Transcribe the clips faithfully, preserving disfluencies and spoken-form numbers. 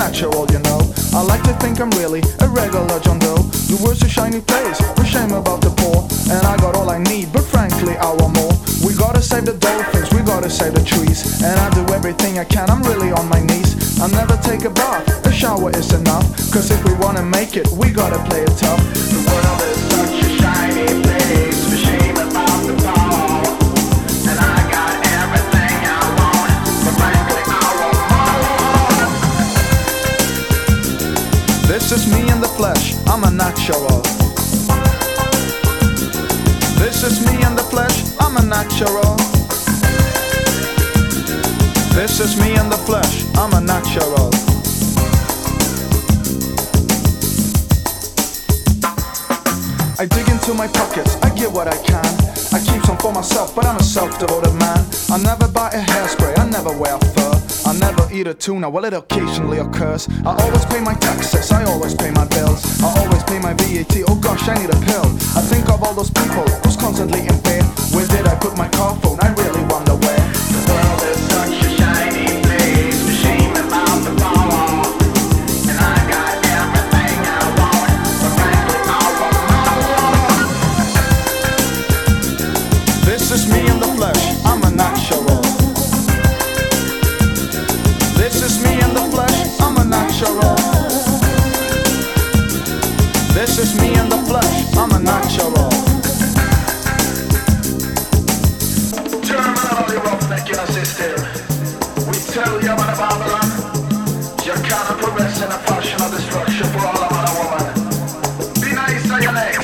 natural, you know. I like to think I'm really a regular John Doe. The world's a shiny place, no shame about the poor. And I got all I need, but frankly I want more. We gotta save the dolphins, we gotta save the trees. And I do everything I can, I'm really on my knees. I never take a bath, a shower is enough. Cause if we wanna make it, we gotta play it tough. The world is such a shiny place, for shame about the poor. And I got everything I want, but frankly I want more. This is me in the flesh, I'm a natural. This is me in the flesh, I'm a natural. This is me in the flesh, I'm a natural. I dig into my pockets, I get what I can. I keep some for myself, but I'm a self-devoted man. I never buy a hairspray, I never wear fur. I never eat a tuna, well it occasionally occurs. I always pay my taxes, I always pay my bills. I always pay my V A T, oh gosh, I need a pill. I think of all those people who's constantly in bed. Where did I put my car phone? I really wonder where. The world is such a shiny place, for shame about the power. And I got everything I want, but frankly I want more. This is me in the flesh, I'm a natural. This is me in the flesh, I'm a natural. This is me in the flesh, I'm a natural. Terminally roughneck in a system. We tell you about Babylon. You cannot progress in a fashion of destruction for all of man and woman. Be nice on your next.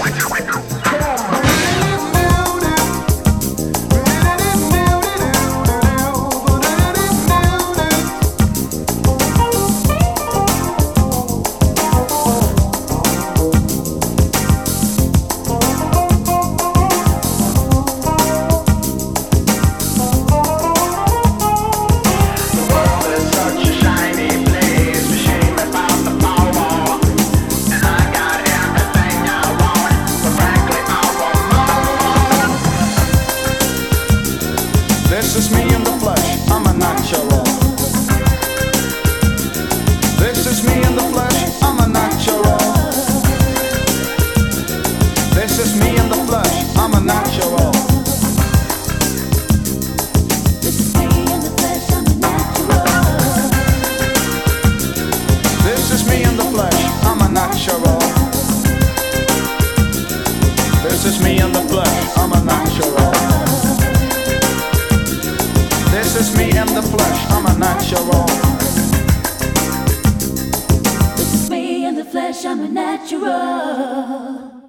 This is me in the flesh, I'm a natural. This is me in the flesh, I'm a natural. This is me in the flesh, I'm a natural. This is me in the flesh, I'm a natural. This is me in the flesh, I'm a natural. This is me in the flesh, I'm a natural. This is me in the flesh, I'm a natural. This is me in the flesh, I'm a natural.